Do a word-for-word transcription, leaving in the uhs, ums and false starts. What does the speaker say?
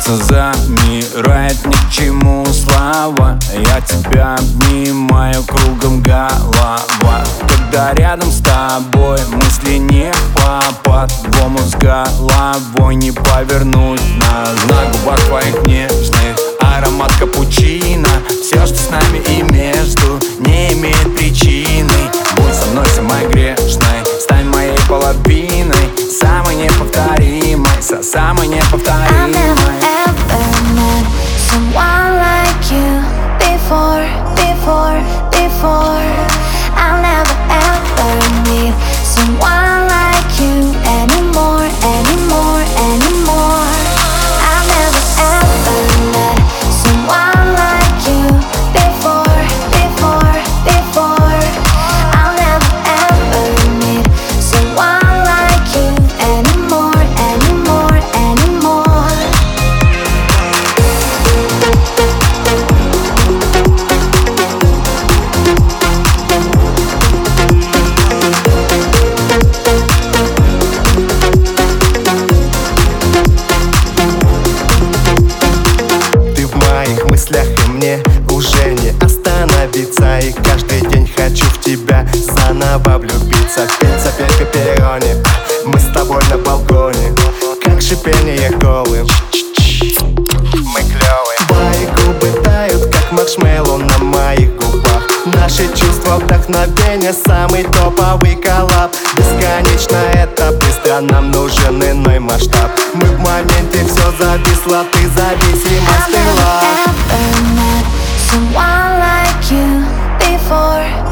Сердце замирает, ни к чему слова. Я тебя обнимаю, кругом голова. Когда рядом с тобой мысли не в попад, в омут с головой не повернуть нас. На губах твоих нежных аромат капучино. Все, что с нами и между, не имеет причины. Будь со мной самой грешной, стань моей половиной, самой неповторимой, со самой неповторимой. I've never ever met someone like you before, before, before. I'll never ever meet someone like you anymore, anymore, anymore. I've never ever met someone like you before, before, before. I'll never ever meet someone like you anymore, anymore, anymore. Ты в моих мыслях, и мне уже не остановиться. И каждый день хочу в тебя заново влюбиться. Петь запеть в перроне, мы с тобой на балконе, как шипение колы. Мы клёвые. Твои губы тают, как маршмеллоу на моих губах. Наши чувства, вдохновение, самый топовый коллаб. Бесконечно это быстро, нам нужен иной масштаб. Мы в моменте, все зависло, ты зависима, I've ты never love. ever met someone like you before.